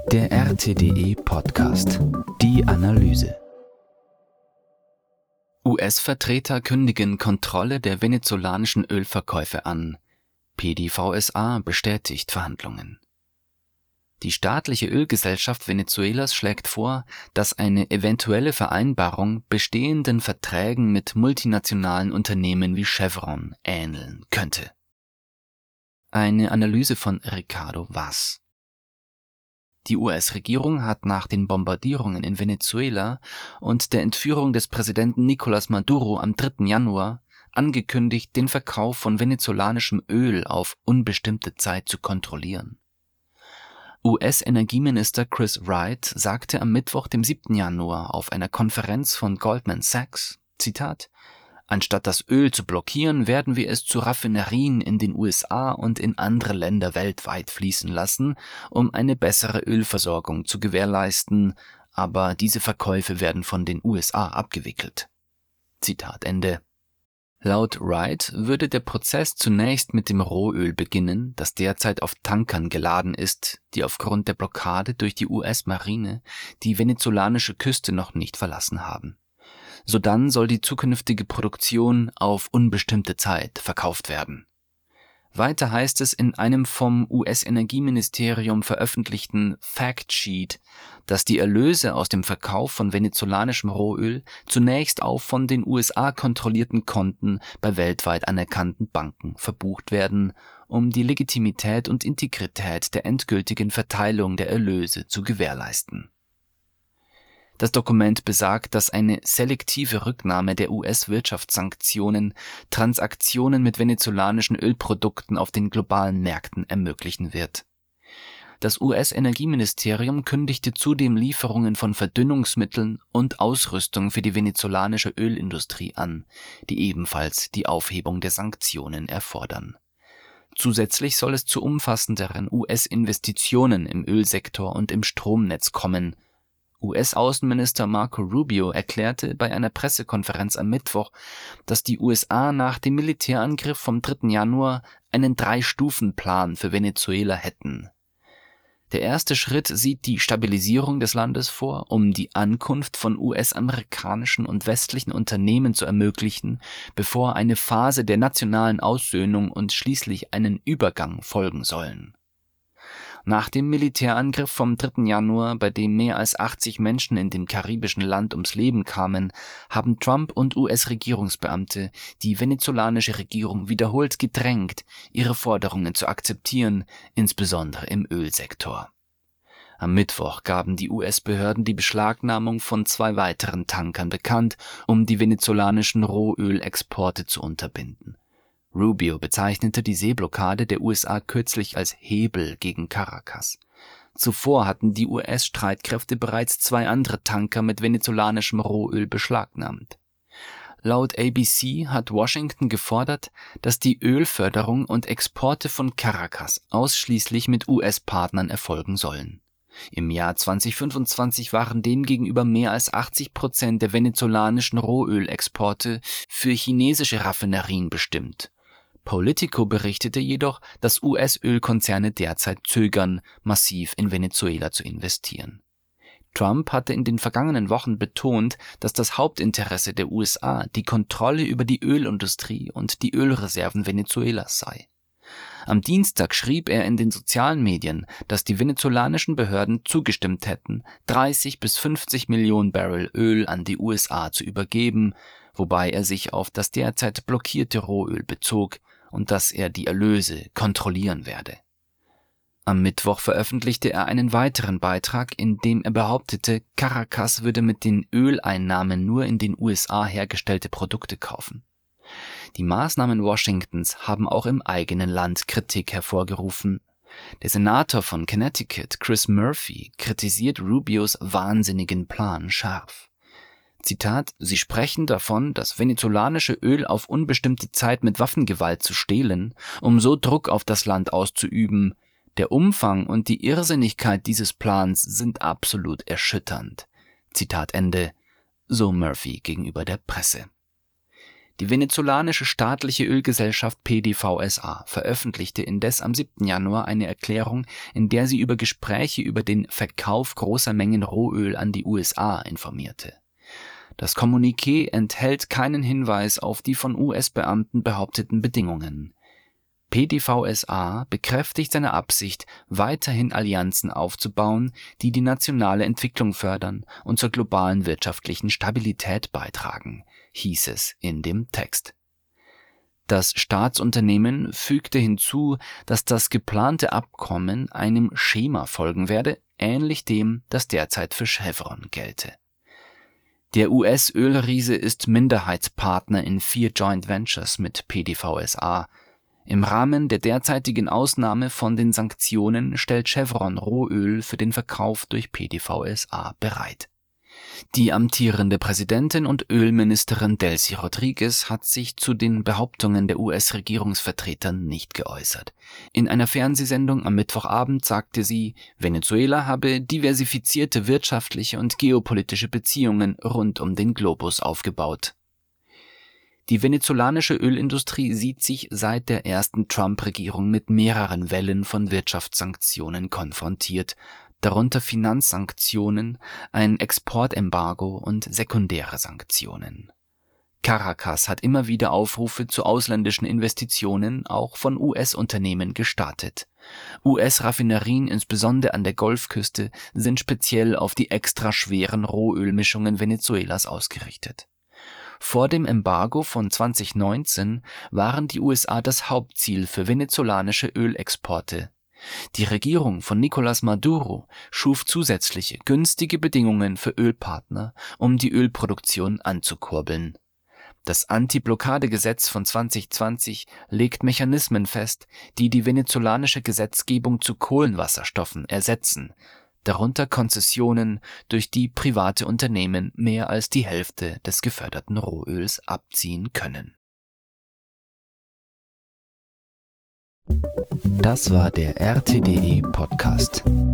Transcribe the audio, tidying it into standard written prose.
Der RTDE-Podcast. Die Analyse. US-Vertreter kündigen Kontrolle der venezolanischen Ölverkäufe an. PDVSA bestätigt Verhandlungen. Die staatliche Ölgesellschaft Venezuelas schlägt vor, dass eine eventuelle Vereinbarung bestehenden Verträgen mit multinationalen Unternehmen wie Chevron ähneln könnte. Eine Analyse von Ricardo Vaz. Die US-Regierung hat nach den Bombardierungen in Venezuela und der Entführung des Präsidenten Nicolás Maduro am 3. Januar angekündigt, den Verkauf von venezolanischem Öl auf unbestimmte Zeit zu kontrollieren. US-Energieminister Chris Wright sagte am Mittwoch, dem 7. Januar, auf einer Konferenz von Goldman Sachs, Zitat, anstatt das Öl zu blockieren, werden wir es zu Raffinerien in den USA und in andere Länder weltweit fließen lassen, um eine bessere Ölversorgung zu gewährleisten, aber diese Verkäufe werden von den USA abgewickelt. Zitat Ende. Laut Wright würde der Prozess zunächst mit dem Rohöl beginnen, das derzeit auf Tankern geladen ist, die aufgrund der Blockade durch die US-Marine die venezolanische Küste noch nicht verlassen haben. Sodann soll die zukünftige Produktion auf unbestimmte Zeit verkauft werden. Weiter heißt es in einem vom US-Energieministerium veröffentlichten Factsheet, dass die Erlöse aus dem Verkauf von venezolanischem Rohöl zunächst auf von den USA kontrollierten Konten bei weltweit anerkannten Banken verbucht werden, um die Legitimität und Integrität der endgültigen Verteilung der Erlöse zu gewährleisten. Das Dokument besagt, dass eine selektive Rücknahme der US-Wirtschaftssanktionen Transaktionen mit venezolanischen Ölprodukten auf den globalen Märkten ermöglichen wird. Das US-Energieministerium kündigte zudem Lieferungen von Verdünnungsmitteln und Ausrüstung für die venezolanische Ölindustrie an, die ebenfalls die Aufhebung der Sanktionen erfordern. Zusätzlich soll es zu umfassenderen US-Investitionen im Ölsektor und im Stromnetz kommen. US-Außenminister Marco Rubio erklärte bei einer Pressekonferenz am Mittwoch, dass die USA nach dem Militärangriff vom 3. Januar einen 3-Stufen-Plan für Venezuela hätten. Der erste Schritt sieht die Stabilisierung des Landes vor, um die Ankunft von US-amerikanischen und westlichen Unternehmen zu ermöglichen, bevor eine Phase der nationalen Aussöhnung und schließlich einen Übergang folgen sollen. Nach dem Militärangriff vom 3. Januar, bei dem mehr als 80 Menschen in dem karibischen Land ums Leben kamen, haben Trump und US-Regierungsbeamte die venezolanische Regierung wiederholt gedrängt, ihre Forderungen zu akzeptieren, insbesondere im Ölsektor. Am Mittwoch gaben die US-Behörden die Beschlagnahmung von 2 weiteren Tankern bekannt, um die venezolanischen Rohölexporte zu unterbinden. Rubio bezeichnete die Seeblockade der USA kürzlich als Hebel gegen Caracas. Zuvor hatten die US-Streitkräfte bereits 2 andere Tanker mit venezolanischem Rohöl beschlagnahmt. Laut ABC hat Washington gefordert, dass die Ölförderung und Exporte von Caracas ausschließlich mit US-Partnern erfolgen sollen. Im Jahr 2025 waren demgegenüber mehr als 80% der venezolanischen Rohölexporte für chinesische Raffinerien bestimmt. Politico berichtete jedoch, dass US-Ölkonzerne derzeit zögern, massiv in Venezuela zu investieren. Trump hatte in den vergangenen Wochen betont, dass das Hauptinteresse der USA die Kontrolle über die Ölindustrie und die Ölreserven Venezuelas sei. Am Dienstag schrieb er in den sozialen Medien, dass die venezolanischen Behörden zugestimmt hätten, 30 bis 50 Millionen Barrel Öl an die USA zu übergeben, wobei er sich auf das derzeit blockierte Rohöl bezog und dass er die Erlöse kontrollieren werde. Am Mittwoch veröffentlichte er einen weiteren Beitrag, in dem er behauptete, Caracas würde mit den Öleinnahmen nur in den USA hergestellte Produkte kaufen. Die Maßnahmen Washingtons haben auch im eigenen Land Kritik hervorgerufen. Der Senator von Connecticut, Chris Murphy, kritisiert Rubios wahnsinnigen Plan scharf. Zitat, Sie sprechen davon, das venezolanische Öl auf unbestimmte Zeit mit Waffengewalt zu stehlen, um so Druck auf das Land auszuüben. Der Umfang und die Irrsinnigkeit dieses Plans sind absolut erschütternd. Zitat Ende, so Murphy gegenüber der Presse. Die venezolanische staatliche Ölgesellschaft PDVSA veröffentlichte indes am 7. Januar eine Erklärung, in der sie über Gespräche über den Verkauf großer Mengen Rohöl an die USA informierte. Das Kommuniqué enthält keinen Hinweis auf die von US-Beamten behaupteten Bedingungen. PDVSA bekräftigt seine Absicht, weiterhin Allianzen aufzubauen, die die nationale Entwicklung fördern und zur globalen wirtschaftlichen Stabilität beitragen, hieß es in dem Text. Das Staatsunternehmen fügte hinzu, dass das geplante Abkommen einem Schema folgen werde, ähnlich dem, das derzeit für Chevron gelte. Der US-Ölriese ist Minderheitspartner in 4 Joint Ventures mit PDVSA. Im Rahmen der derzeitigen Ausnahme von den Sanktionen stellt Chevron Rohöl für den Verkauf durch PDVSA bereit. Die amtierende Präsidentin und Ölministerin Delcy Rodriguez hat sich zu den Behauptungen der US-Regierungsvertretern nicht geäußert. In einer Fernsehsendung am Mittwochabend sagte sie, Venezuela habe diversifizierte wirtschaftliche und geopolitische Beziehungen rund um den Globus aufgebaut. Die venezolanische Ölindustrie sieht sich seit der ersten Trump-Regierung mit mehreren Wellen von Wirtschaftssanktionen konfrontiert, darunter Finanzsanktionen, ein Exportembargo und sekundäre Sanktionen. Caracas hat immer wieder Aufrufe zu ausländischen Investitionen auch von US-Unternehmen gestartet. US-Raffinerien, insbesondere an der Golfküste, sind speziell auf die extra schweren Rohölmischungen Venezuelas ausgerichtet. Vor dem Embargo von 2019 waren die USA das Hauptziel für venezolanische Ölexporte. Die Regierung von Nicolás Maduro schuf zusätzliche günstige Bedingungen für Ölpartner, um die Ölproduktion anzukurbeln. Das Anti-Blockade-Gesetz von 2020 legt Mechanismen fest, die die venezolanische Gesetzgebung zu Kohlenwasserstoffen ersetzen, darunter Konzessionen, durch die private Unternehmen mehr als die Hälfte des geförderten Rohöls abziehen können. Das war der RTDE Podcast.